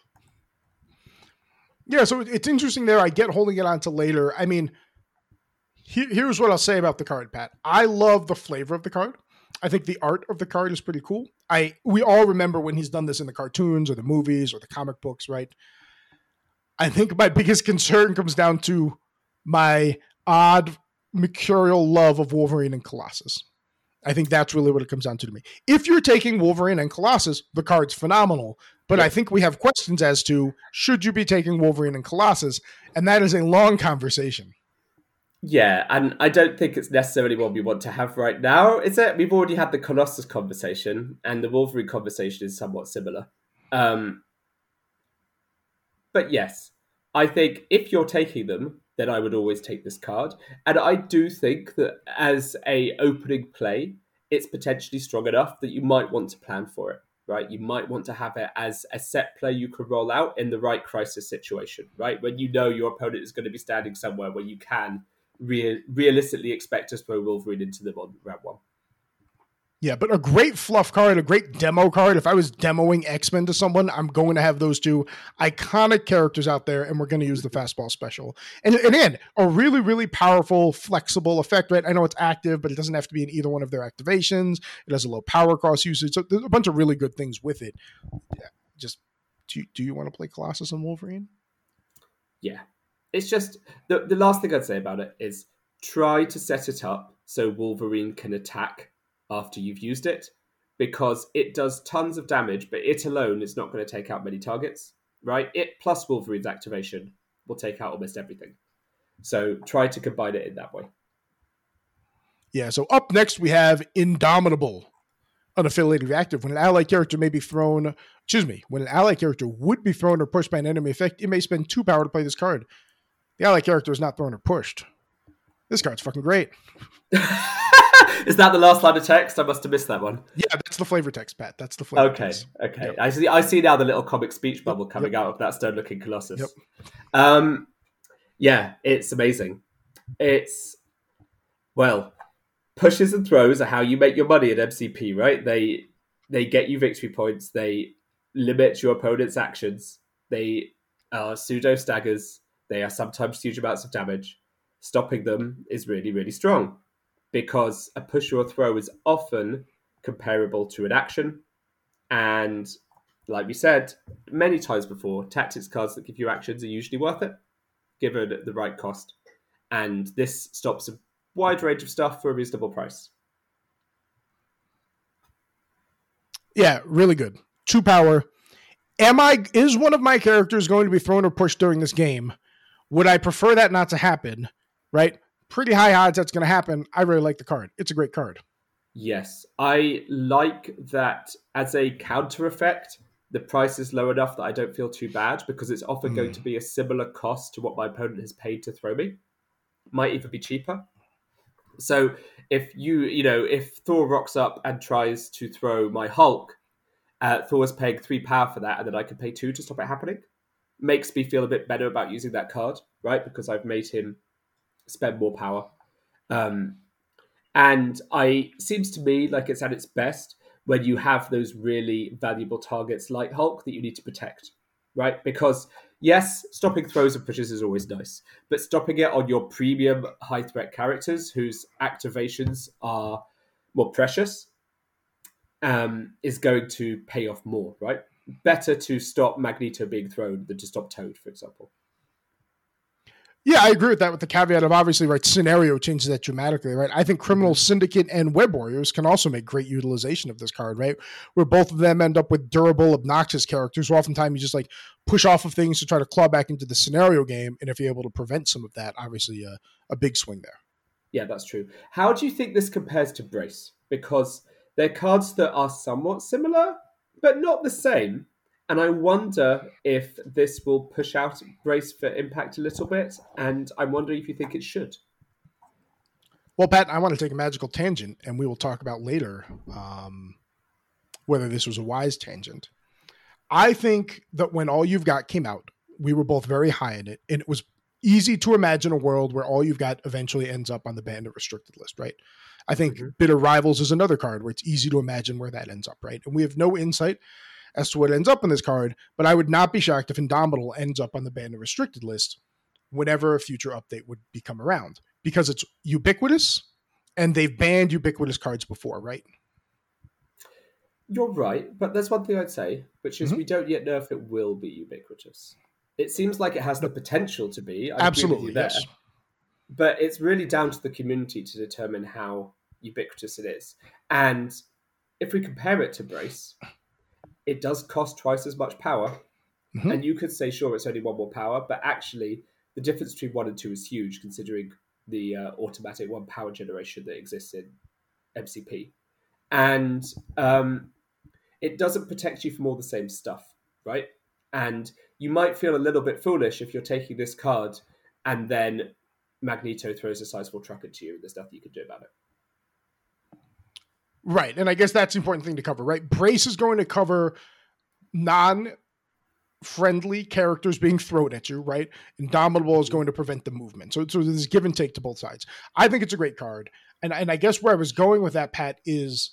Yeah, so it's interesting there. I get holding it on to later. I mean, he, here's what I'll say about the card, Pat. I love the flavor of the card. I think the art of the card is pretty cool. I we all remember when he's done this in the cartoons or the movies or the comic books, right? I think my biggest concern comes down to my odd mercurial love of Wolverine and Colossus. I think that's really what it comes down to to me. If you're taking Wolverine and Colossus, the card's phenomenal. But yeah. I think we have questions as to, should you be taking Wolverine and Colossus? And that is a long conversation. Yeah, and I don't think it's necessarily what we want to have right now, is it? We've already had the Colossus conversation, and the Wolverine conversation is somewhat similar. Um, but yes, I think if you're taking them, then I would always take this card. And I do think that as a opening play, it's potentially strong enough that you might want to plan for it, right? You might want to have it as a set play you could roll out in the right crisis situation, right? When you know your opponent is going to be standing somewhere where you can real, realistically expect to throw Wolverine into them on round one. Yeah, but a great fluff card, a great demo card. If I was demoing X-Men to someone, I'm going to have those two iconic characters out there, and we're going to use the Fastball Special. And, and again, a really, really powerful, flexible effect, right? I know it's active, but it doesn't have to be in either one of their activations. It has a low power cost usage. So there's a bunch of really good things with it. Yeah, just, do you, do you want to play Colossus and Wolverine? Yeah. It's just, the, the last thing I'd say about it is try to set it up so Wolverine can attack after you've used it, because it does tons of damage, but it alone is not going to take out many targets, right? It plus Wolverine's activation will take out almost everything. So try to combine it in that way. Yeah, so up next we have Indomitable, unaffiliated active. When an allied character may be thrown, excuse me, when an allied character would be thrown or pushed by an enemy effect, it may spend two power to play this card. The allied character is not thrown or pushed. This card's fucking great. Is that the last line of text? I must have missed that one. Yeah, that's the flavor text, Pat. That's the flavor okay, text. Okay, okay. Yep. I see. I see now the little comic speech bubble coming yep. out of that stone-looking Colossus. Yep. Um, yeah, it's amazing. It's, well, pushes and throws are how you make your money at M C P, right? They they get you victory points. They limit your opponent's actions. They are pseudo staggers. They are sometimes huge amounts of damage. Stopping them is really, really strong because a push or throw is often comparable to an action. And like we said many times before, tactics cards that give you actions are usually worth it, given the right cost. And this stops a wide range of stuff for a reasonable price. Yeah, really good. Two power. Am I is one of my characters going to be thrown or pushed during this game? Would I prefer that not to happen? Right? Pretty high odds that's going to happen. I really like the card. It's a great card. Yes, I like that as a counter effect. The price is low enough that I don't feel too bad because it's often mm. going to be a similar cost to what my opponent has paid to throw me. Might even be cheaper. So if you, you know, if Thor rocks up and tries to throw my Hulk, uh, Thor's paying three power for that, and then I can pay two to stop it happening. Makes me feel a bit better about using that card, right? Because I've made him spend more power. Um, and I seems to me like it's at its best when you have those really valuable targets like Hulk that you need to protect, right? Because yes, stopping throws and pushes is always nice, but stopping it on your premium high threat characters whose activations are more precious um, is going to pay off more, right? Better to stop Magneto being thrown than to stop Toad, for example. Yeah, I agree with that with the caveat of obviously, right, scenario changes that dramatically, right? I think Criminal Syndicate and Web Warriors can also make great utilization of this card, right? Where both of them end up with durable, obnoxious characters who oftentimes you just like push off of things to try to claw back into the scenario game. And if you're able to prevent some of that, obviously uh, a big swing there. Yeah, that's true. How do you think this compares to Brace? Because they're cards that are somewhat similar, but not the same. And I wonder if this will push out Brace for impact a little bit. And I'm wondering if you think it should. Well, Pat, I want to take a magical tangent, and we will talk about later um, whether this was a wise tangent. I think that when All You've Got came out, we were both very high in it, and it was easy to imagine a world where All You've Got eventually ends up on the Bandit restricted list, right? I think mm-hmm. Bitter Rivals is another card where it's easy to imagine where that ends up, right? And we have no insight as to what ends up on this card, but I would not be shocked if Indomitable ends up on the Bandit restricted list whenever a future update would become around, because it's ubiquitous and they've banned ubiquitous cards before, right? You're right, but there's one thing I'd say, which is mm-hmm. we don't yet know if it will be ubiquitous. It seems like it has the potential to be. I Absolutely, there, yes. But it's really down to the community to determine how ubiquitous it is. And if we compare it to Brace, it does cost twice as much power. Mm-hmm. And you could say, sure, it's only one more power, but actually the difference between one and two is huge considering the uh, automatic one power generation that exists in M C P. And um, it doesn't protect you from all the same stuff, right? And you might feel a little bit foolish if you're taking this card and then Magneto throws a sizable truck into you and there's nothing you can do about it. Right. And I guess that's the important thing to cover, right? Brace is going to cover non-friendly characters being thrown at you, right? Indomitable is going to prevent the movement. So, so there's give and take to both sides. I think it's a great card. And, and I guess where I was going with that, Pat, is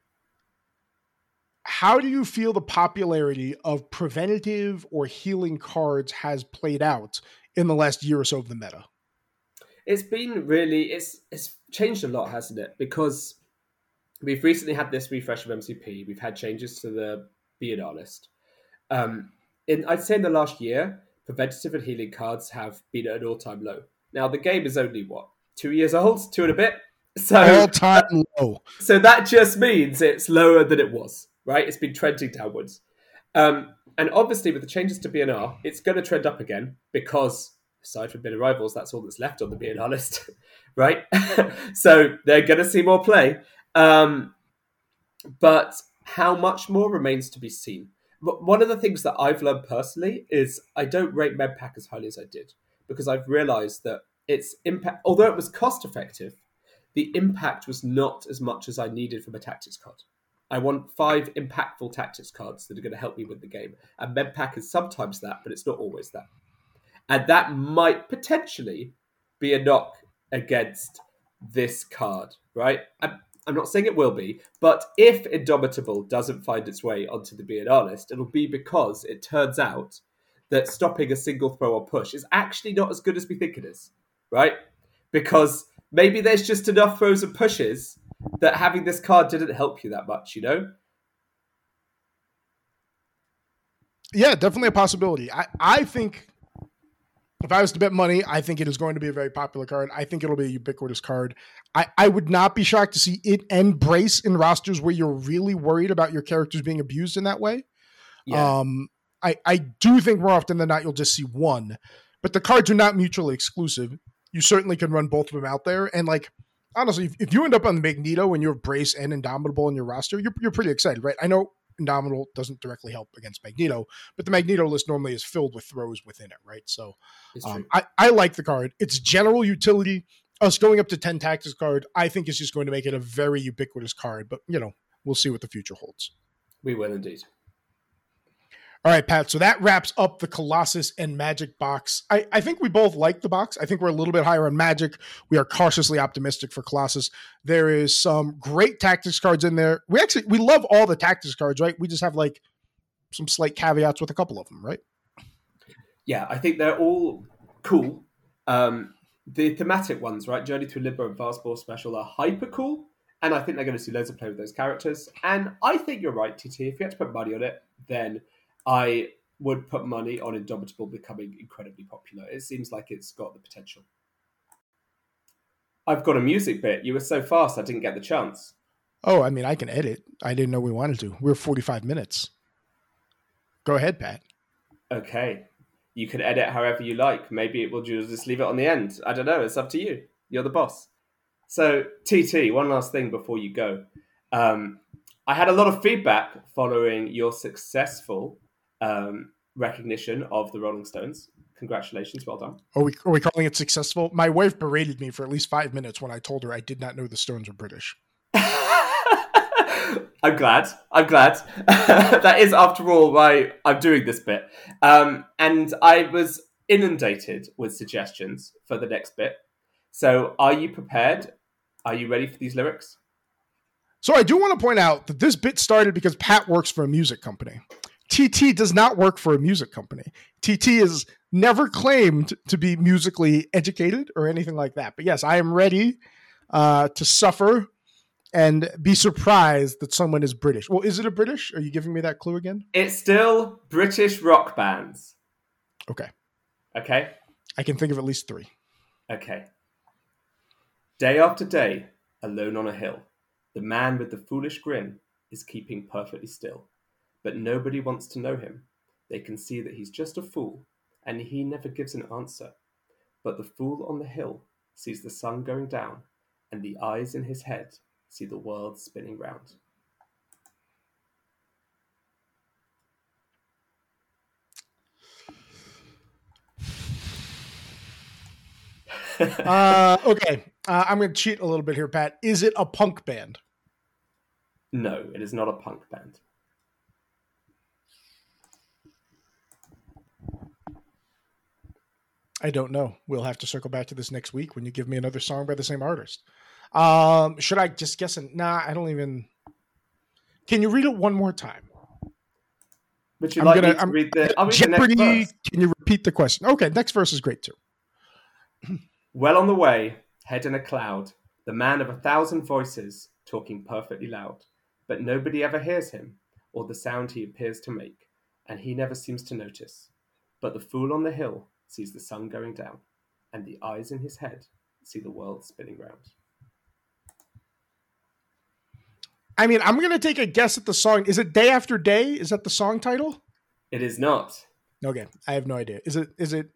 how do you feel the popularity of preventative or healing cards has played out in the last year or so of the meta? It's been really, it's it's changed a lot, hasn't it? Because we've recently had this refresh of M C P. We've had changes to the B N R list. Um, in, I'd say in the last year, preventative and healing cards have been at an all-time low. Now, the game is only, what, two years old? Two and a bit? So all-time low. So that just means it's lower than it was, right? It's been trending downwards. Um, and obviously, with the changes to B N R, it's going to trend up again because aside from Bitter Rivals, that's all that's left on the B N R list, right? So they're going to see more play. Um, but how much more remains to be seen. But one of the things that I've learned personally is I don't rate MedPack as highly as I did because I've realized that its impact, although it was cost effective, the impact was not as much as I needed from a tactics card. I want five impactful tactics cards that are going to help me win the game. And MedPack is sometimes that, but it's not always that. And that might potentially be a knock against this card, right? And I'm not saying it will be, but if Indomitable doesn't find its way onto the Be an Artist, it'll be because it turns out that stopping a single throw or push is actually not as good as we think it is, right? Because maybe there's just enough throws and pushes that having this card didn't help you that much, you know? Yeah, definitely a possibility. I, I think if I was to bet money, I think it is going to be a very popular card. I think it'll be a ubiquitous card. I, I would not be shocked to see it and Brace in rosters where you're really worried about your characters being abused in that way. Yeah. Um, I, I do think more often than not, you'll just see one. But the cards are not mutually exclusive. You certainly can run both of them out there. And like, honestly, if, if you end up on the Magneto and you have Brace and Indomitable in your roster, you're, you're pretty excited, right? I know Indomitable doesn't directly help against Magneto, but the Magneto list normally is filled with throws within it, right? So um, I, I like the card. Its general utility, us going up to ten tactics card, I think is just going to make it a very ubiquitous card, but you know, we'll see what the future holds. We will indeed. All right, Pat. So that wraps up the Colossus and Magic box. I, I think we both like the box. I think we're a little bit higher on Magic. We are cautiously optimistic for Colossus. There is some great tactics cards in there. We actually, we love all the tactics cards, right? We just have like some slight caveats with a couple of them, right? Yeah, I think they're all cool. Um, the thematic ones, right? Journey to Limbo and Fast Ball Special are hyper cool. And I think they're going to see loads of play with those characters. And I think you're right, T T. If you had to put money on it, then I would put money on Indomitable becoming incredibly popular. It seems like it's got the potential. I've got a music bit. You were so fast, I didn't get the chance. Oh, I mean, I can edit. I didn't know we wanted to. We're forty-five minutes. Go ahead, Pat. Okay. You can edit however you like. Maybe it will just leave it on the end. I don't know. It's up to you. You're the boss. So, T T, one last thing before you go. Um, I had a lot of feedback following your successful um, recognition of the Rolling Stones. Congratulations. Well done. Are we, are we calling it successful? My wife berated me for at least five minutes when I told her I did not know the Stones were British. I'm glad. I'm glad. That is, after all, why I'm doing this bit. Um, and I was inundated with suggestions for the next bit. So are you prepared? Are you ready for these lyrics? So I do want to point out that this bit started because Pat works for a music company. T T does not work for a music company. T T is never claimed to be musically educated or anything like that. But yes, I am ready uh, to suffer and be surprised that someone is British. Well, is it a British? Are you giving me that clue again? It's still British rock bands. Okay. Okay? I can think of at least three. Okay. Day after day, alone on a hill, the man with the foolish grin is keeping perfectly still. But nobody wants to know him. They can see that he's just a fool, and he never gives an answer. But the fool on the hill sees the sun going down, and the eyes in his head see the world spinning round. uh, okay, uh, I'm going to cheat a little bit here, Pat. Is it a punk band? No, it is not a punk band. I don't know. We'll have to circle back to this next week when you give me another song by the same artist. Um, should I just guess it? Nah, I don't even. Can you read it one more time? Would you I'm like gonna, me to I'm, read the, I'll read Jeopardy, the next verse. Can you repeat the question? Okay, next verse is great too. Well on the way, head in a cloud, the man of a thousand voices talking perfectly loud. But nobody ever hears him or the sound he appears to make, and he never seems to notice. But the fool on the hill sees the sun going down, and the eyes in his head see the world spinning round. I mean, I'm going to take a guess at the song. Is it Day After Day? Is that the song title? It is not. Okay, I have no idea. Is it? Is it?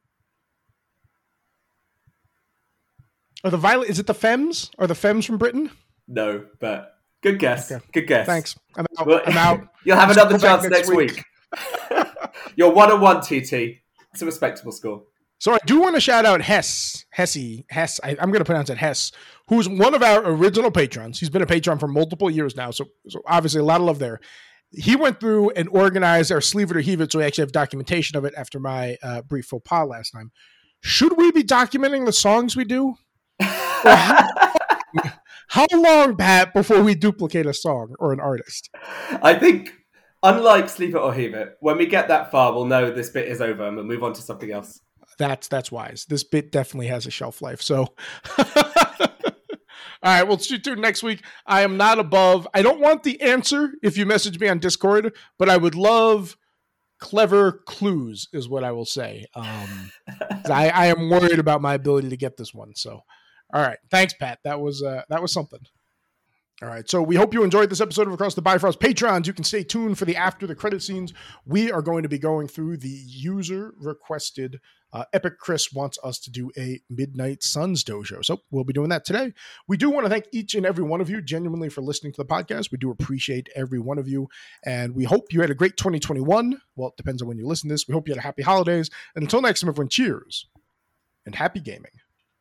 Are the Violet? Is it the Femmes? Are the Femmes from Britain? No, but good guess. Okay. Good guess. Thanks. I'm out. Well, I'm out. You'll have another chance next, next week. week. You're one on one, T T. It's a respectable score. So I do want to shout out Hess, Hesse, Hess. I, I'm going to pronounce it Hess, who's one of our original patrons. He's been a patron for multiple years now, so, so obviously a lot of love there. He went through and organized our Sleeve It or Heave It, so we actually have documentation of it after my uh, brief faux pas last time. Should we be documenting the songs we do? how, How long, Pat, before we duplicate a song or an artist? I think, unlike Sleep It or Heave It, when we get that far, we'll know this bit is over and we'll move on to something else. That's that's wise. This bit definitely has a shelf life. So, all right, we'll see you next week. I am not above. I don't want the answer if you message me on Discord, but I would love clever clues, is what I will say. Um, I, I am worried about my ability to get this one. So, all right, thanks, Pat. That was uh, that was something. All right, so we hope you enjoyed this episode of Across the Bifrost Patrons. You can stay tuned for the after the credit scenes. We are going to be going through the user requested uh, Epic Chris wants us to do a Midnight Suns dojo. So we'll be doing that today. We do want to thank each and every one of you genuinely for listening to the podcast. We do appreciate every one of you. And we hope you had a great twenty twenty-one. Well, it depends on when you listen to this. We hope you had a happy holidays. And until next time, everyone, cheers and happy gaming.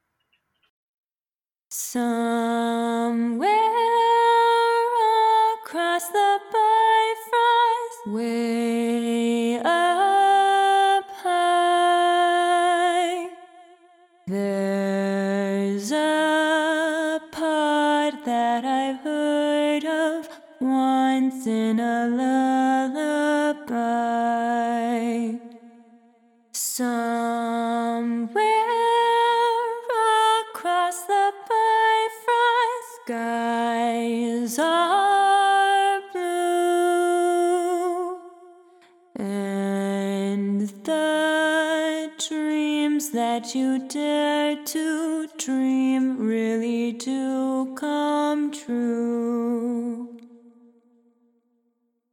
Somewhere across the Bifrost, way up high, there's a part that I've heard of once in a lullaby. Somewhere across the Bifrost, skies are blue, and the dreams that you dare to dream really do come true.